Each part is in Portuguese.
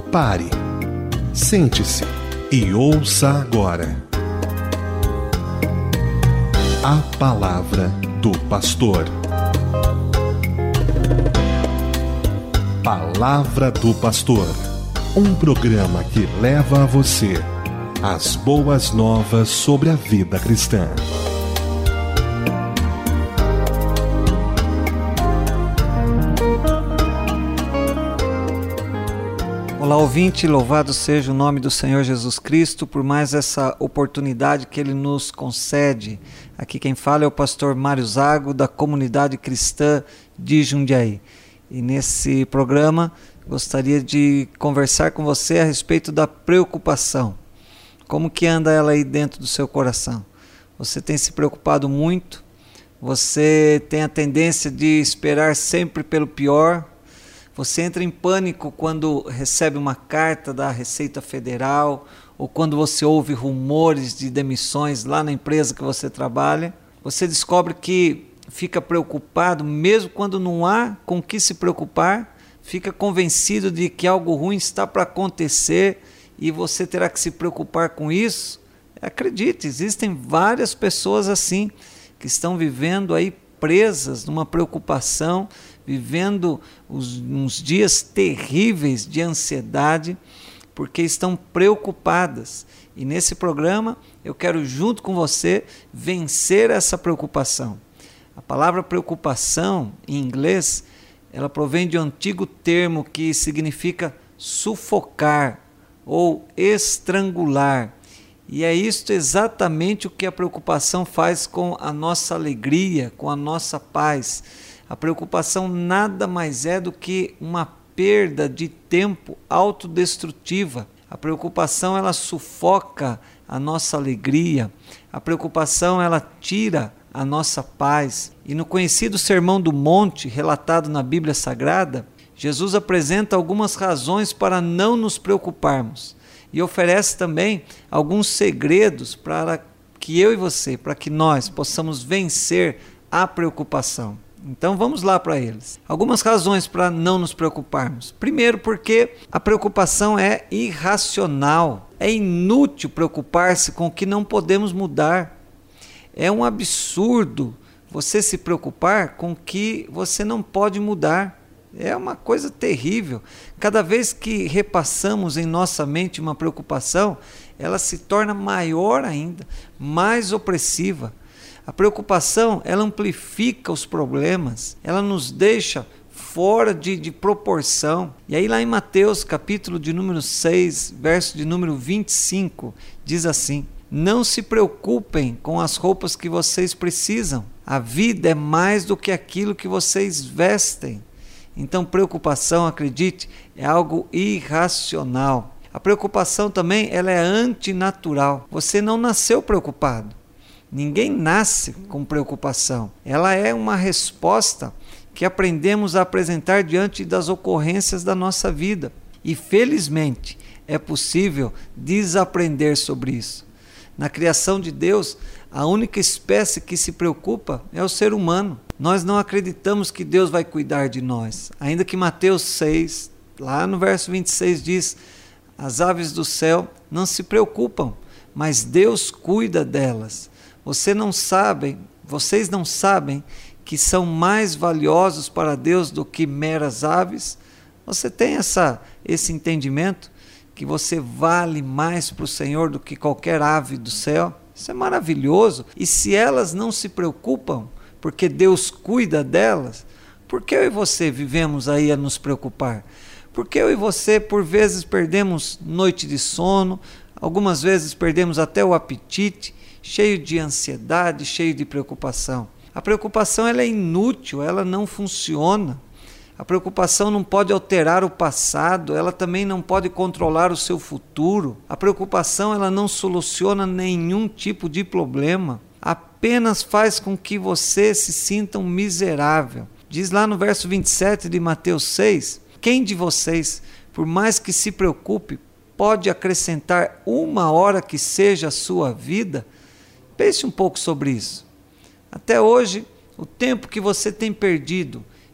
Pare, sente-se e ouça agora a Palavra do Pastor. Palavra do Pastor, um programa que leva a você as boas novas sobre a vida cristã. Olá, ouvinte, louvado seja o nome do Senhor Jesus Cristo por mais essa oportunidade que Ele nos concede. Aqui quem fala é o pastor Mário Zago, da Comunidade Cristã de Jundiaí. E nesse programa gostaria de conversar com você a respeito da preocupação. Como que anda ela aí dentro do seu coração? Você tem se preocupado muito? Você tem a tendência de esperar sempre pelo pior? Você entra em pânico quando recebe uma carta da Receita Federal ou quando você ouve rumores de demissões lá na empresa que você trabalha. Você descobre que fica preocupado mesmo quando não há com o que se preocupar, fica convencido de que algo ruim está para acontecer e você terá que se preocupar com isso. Acredite, existem várias pessoas assim que estão vivendo aí presas numa preocupação, vivendo uns dias terríveis de ansiedade, porque estão preocupadas. E nesse programa eu quero, junto com você, vencer essa preocupação. A palavra preocupação, em inglês, ela provém de um antigo termo que significa sufocar ou estrangular. E é isto exatamente o que a preocupação faz com a nossa alegria, com a nossa paz. A preocupação nada mais é do que uma perda de tempo autodestrutiva. A preocupação ela sufoca a nossa alegria. A preocupação ela tira a nossa paz. E no conhecido Sermão do Monte, relatado na Bíblia Sagrada, Jesus apresenta algumas razões para não nos preocuparmos. E oferece também alguns segredos para que eu e você, para que nós possamos vencer a preocupação. Então vamos lá para eles. Algumas razões para não nos preocuparmos. Primeiro, porque a preocupação é irracional. É inútil preocupar-se com o que não podemos mudar. É um absurdo você se preocupar com o que você não pode mudar. É uma coisa terrível. Cada vez que repassamos em nossa mente uma preocupação, ela se torna maior ainda, mais opressiva. A preocupação, ela amplifica os problemas, ela nos deixa fora de proporção. E aí lá em Mateus, capítulo de número 6, verso de número 25, diz assim: não se preocupem com as roupas que vocês precisam. A vida é mais do que aquilo que vocês vestem. Então, preocupação, acredite, é algo irracional. A preocupação também ela é antinatural. Você não nasceu preocupado. Ninguém nasce com preocupação. Ela é uma resposta que aprendemos a apresentar diante das ocorrências da nossa vida. E, felizmente, é possível desaprender sobre isso. Na criação de Deus, a única espécie que se preocupa é o ser humano. Nós não acreditamos que Deus vai cuidar de nós. Ainda que Mateus 6, lá no verso 26 diz: as aves do céu não se preocupam, mas Deus cuida delas. Vocês não sabem que são mais valiosos para Deus do que meras aves? Você tem esse entendimento que você vale mais para o Senhor do que qualquer ave do céu? Isso é maravilhoso. E se elas não se preocupam, porque Deus cuida delas, por que eu e você vivemos aí a nos preocupar? Porque eu e você, por vezes, perdemos noite de sono, algumas vezes perdemos até o apetite, cheio de ansiedade, cheio de preocupação. A preocupação ela é inútil, ela não funciona. A preocupação não pode alterar o passado, ela também não pode controlar o seu futuro. A preocupação ela não soluciona nenhum tipo de problema, apenas faz com que você se sinta um miserável. Diz lá no verso 27 de Mateus 6, quem de vocês, por mais que se preocupe, pode acrescentar uma hora que seja a sua vida? Pense um pouco sobre isso. Até hoje, o tempo que você tem perdido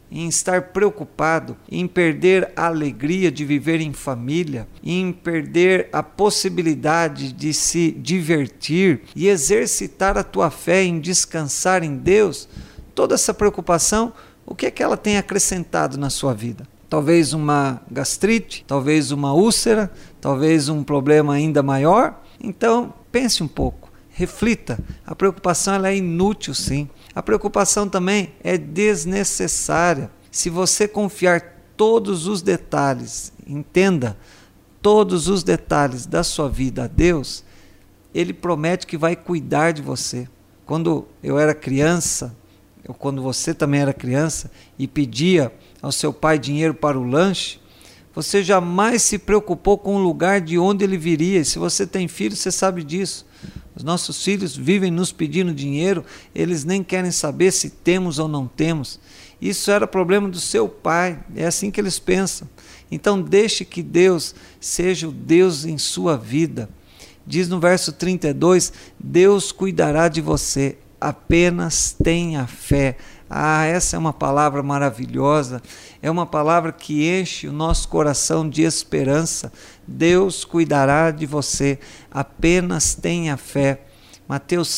em estar preocupado, em perder a alegria de viver em família, em perder a possibilidade de se divertir e exercitar a tua fé em descansar em Deus, toda essa preocupação, o que é que ela tem acrescentado na sua vida? Talvez uma gastrite, talvez uma úlcera, talvez um problema ainda maior. Então, pense um pouco, reflita. A preocupação ela é inútil, sim. A preocupação também é desnecessária. Se você confiar todos os detalhes, entenda, todos os detalhes da sua vida a Deus, Ele promete que vai cuidar de você. Quando eu era criança, ou quando você também era criança e pedia ao seu pai dinheiro para o lanche, você jamais se preocupou com o lugar de onde ele viria. E se você tem filhos, você sabe disso. Os nossos filhos vivem nos pedindo dinheiro, eles nem querem saber se temos ou não temos. Isso era problema do seu pai, é assim que eles pensam. Então deixe que Deus seja o Deus em sua vida. Diz no verso 32, Deus cuidará de você, apenas tenha fé. Essa é uma palavra maravilhosa, é uma palavra que enche o nosso coração de esperança. Deus cuidará de você, apenas tenha fé. Mateus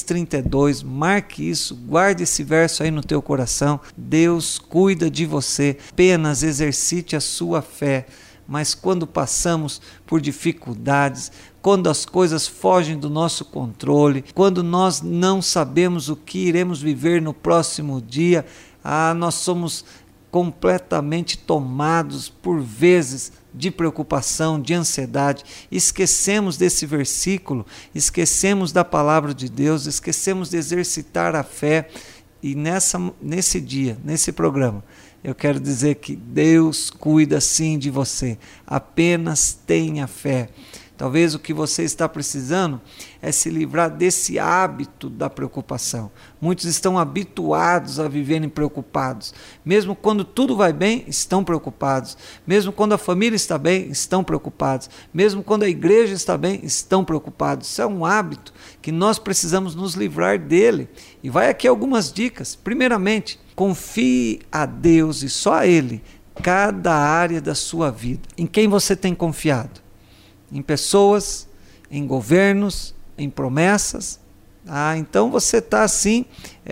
6,32, marque isso, guarde esse verso aí no teu coração. Deus cuida de você, apenas exercite a sua fé. Mas quando passamos por dificuldades, quando as coisas fogem do nosso controle, quando nós não sabemos o que iremos viver no próximo dia, nós somos completamente tomados por vezes de preocupação, de ansiedade. Esquecemos desse versículo, esquecemos da palavra de Deus, esquecemos de exercitar a fé. E nesse dia, nesse programa, eu quero dizer que Deus cuida sim de você, apenas tenha fé. Talvez o que você está precisando é se livrar desse hábito da preocupação. Muitos estão habituados a viverem preocupados. Mesmo quando tudo vai bem, estão preocupados. Mesmo quando a família está bem, estão preocupados. Mesmo quando a igreja está bem, estão preocupados. Isso é um hábito que nós precisamos nos livrar dele. E vai aqui algumas dicas. Primeiramente, confie a Deus e só a Ele cada área da sua vida. Em quem você tem confiado? Em pessoas, em governos, em promessas. Então você está assim,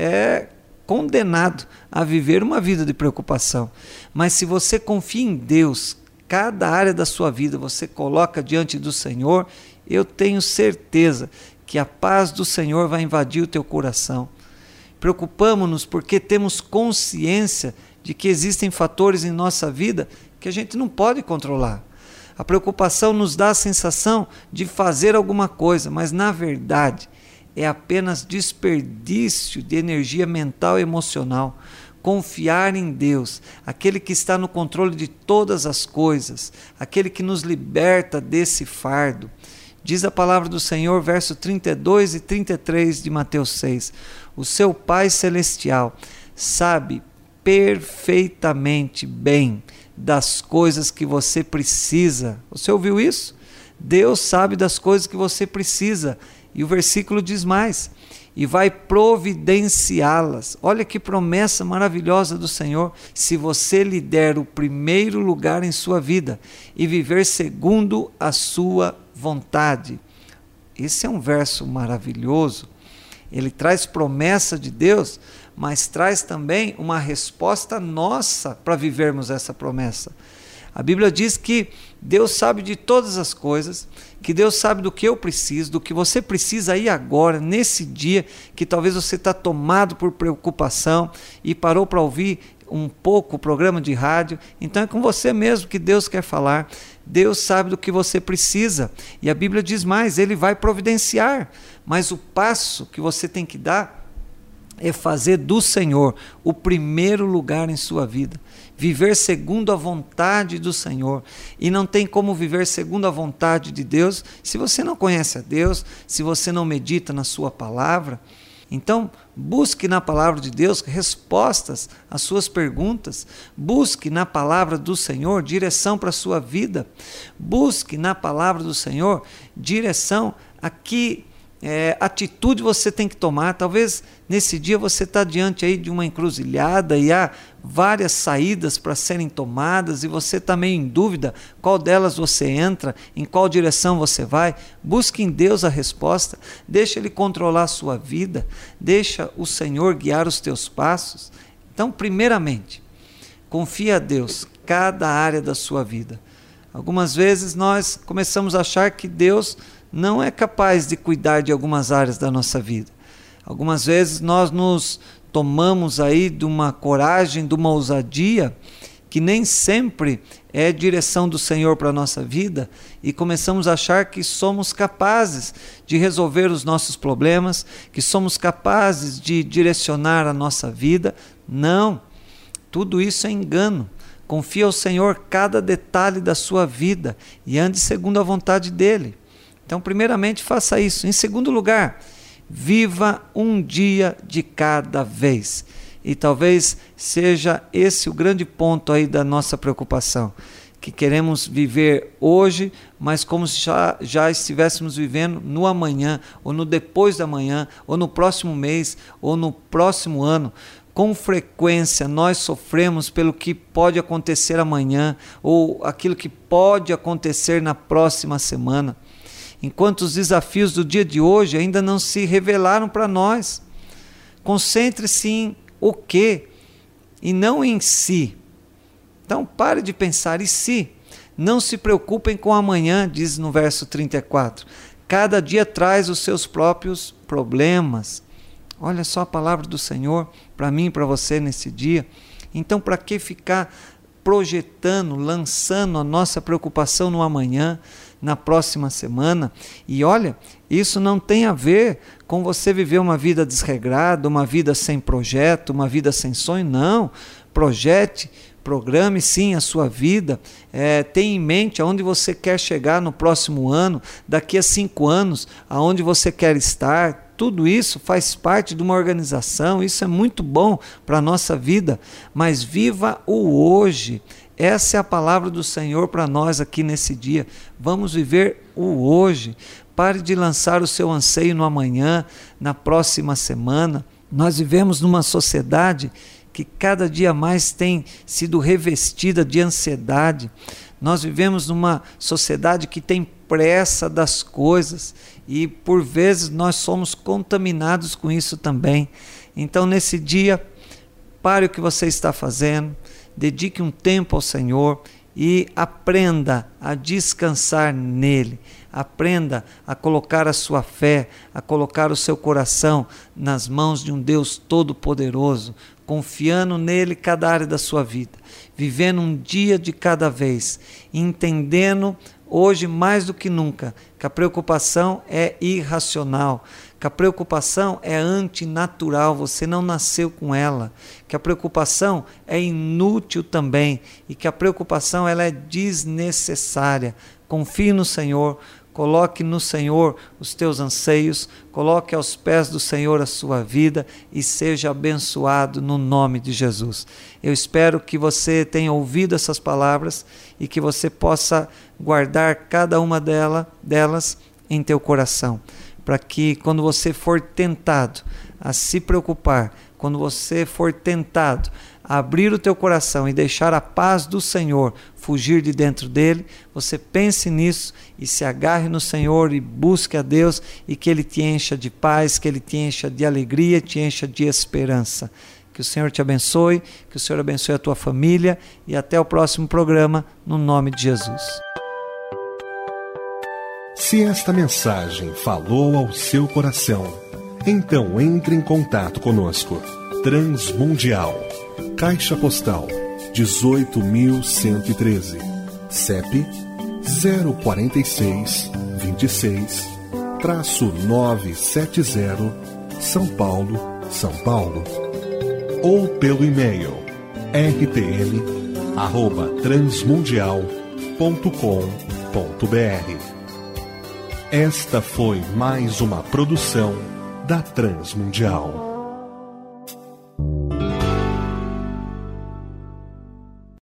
condenado a viver uma vida de preocupação. Mas se você confia em Deus, cada área da sua vida você coloca diante do Senhor, eu tenho certeza que a paz do Senhor vai invadir o teu coração. Preocupamos-nos porque temos consciência de que existem fatores em nossa vida que a gente não pode controlar. A preocupação nos dá a sensação de fazer alguma coisa, mas na verdade é apenas desperdício de energia mental e emocional. Confiar em Deus, aquele que está no controle de todas as coisas, aquele que nos liberta desse fardo. Diz a palavra do Senhor, verso 32 e 33 de Mateus 6. O seu Pai Celestial sabe perfeitamente bem das coisas que você precisa. Você ouviu isso? Deus sabe das coisas que você precisa. E o versículo diz mais: e vai providenciá-las. Olha que promessa maravilhosa do Senhor. Se você lhe der o primeiro lugar em sua vida e viver segundo a sua vontade. Esse é um verso maravilhoso. Ele traz promessa de Deus, mas traz também uma resposta nossa para vivermos essa promessa. A Bíblia diz que Deus sabe de todas as coisas, que Deus sabe do que eu preciso, do que você precisa aí agora, nesse dia, que talvez você está tomado por preocupação e parou para ouvir um pouco o programa de rádio. Então é com você mesmo que Deus quer falar. Deus sabe do que você precisa. E a Bíblia diz mais, Ele vai providenciar. Mas o passo que você tem que dar é fazer do Senhor o primeiro lugar em sua vida. Viver segundo a vontade do Senhor. E não tem como viver segundo a vontade de Deus se você não conhece a Deus, se você não medita na sua palavra. Então, busque na palavra de Deus respostas às suas perguntas. Busque na palavra do Senhor direção para a sua vida. Busque na palavra do Senhor direção a que atitude você tem que tomar. Talvez nesse dia você está diante aí de uma encruzilhada e há várias saídas para serem tomadas e você está meio em dúvida qual delas você entra, em qual direção você vai. Busque em Deus a resposta, deixa Ele controlar a sua vida, deixa o Senhor guiar os teus passos. Então, primeiramente, confia a Deus cada área da sua vida. Algumas vezes nós começamos a achar que Deus não é capaz de cuidar de algumas áreas da nossa vida. Algumas vezes nós nos tomamos aí de uma coragem, de uma ousadia, que nem sempre é direção do Senhor para a nossa vida, e começamos a achar que somos capazes de resolver os nossos problemas, que somos capazes de direcionar a nossa vida. Não, tudo isso é engano. Confia ao Senhor cada detalhe da sua vida e ande segundo a vontade dEle. Então, primeiramente, faça isso. Em segundo lugar, viva um dia de cada vez. E talvez seja esse o grande ponto aí da nossa preocupação, que queremos viver hoje, mas como se já estivéssemos vivendo no amanhã, ou no depois da manhã, ou no próximo mês, ou no próximo ano. Com frequência nós sofremos pelo que pode acontecer amanhã, ou aquilo que pode acontecer na próxima semana, enquanto os desafios do dia de hoje ainda não se revelaram para nós. Concentre-se em o que e não em si. Então pare de pensar em si. Não se preocupem com amanhã, diz no verso 34. Cada dia traz os seus próprios problemas. Olha só a palavra do Senhor para mim e para você nesse dia. Então, para que ficar projetando, lançando a nossa preocupação no amanhã, na próxima semana? E olha, isso não tem a ver com você viver uma vida desregrada, uma vida sem projeto, uma vida sem sonho. Não, projete, programe sim a sua vida, tenha em mente aonde você quer chegar no próximo ano, daqui a 5 anos, aonde você quer estar. Tudo isso faz parte de uma organização, isso é muito bom para a nossa vida, mas viva o hoje. Essa é a palavra do Senhor para nós aqui nesse dia. Vamos viver o hoje. Pare de lançar o seu anseio no amanhã, na próxima semana. Nós vivemos numa sociedade que cada dia mais tem sido revestida de ansiedade. Nós vivemos numa sociedade que tem pressa das coisas e por vezes nós somos contaminados com isso também. Então nesse dia, pare o que você está fazendo, dedique um tempo ao Senhor e aprenda a descansar nele. Aprenda a colocar a sua fé, a colocar o seu coração nas mãos de um Deus todo-poderoso, confiando nele cada área da sua vida, vivendo um dia de cada vez, entendendo hoje mais do que nunca que a preocupação é irracional, que a preocupação é antinatural, você não nasceu com ela, que a preocupação é inútil também e que a preocupação ela é desnecessária. Confie no Senhor, coloque no Senhor os teus anseios, coloque aos pés do Senhor a sua vida e seja abençoado no nome de Jesus. Eu espero que você tenha ouvido essas palavras e que você possa guardar cada uma delas em teu coração, para que quando você for tentado a se preocupar, quando você for tentado a abrir o teu coração e deixar a paz do Senhor fugir de dentro dele, você pense nisso e se agarre no Senhor e busque a Deus e que Ele te encha de paz, que Ele te encha de alegria, te encha de esperança. Que o Senhor te abençoe, que o Senhor abençoe a tua família e até o próximo programa, no nome de Jesus. Se esta mensagem falou ao seu coração, então entre em contato conosco. Transmundial, Caixa Postal 18.113, CEP 04626-970, São Paulo, São Paulo. Ou pelo e-mail rtm@transmundial.com.br. Esta foi mais uma produção da Transmundial.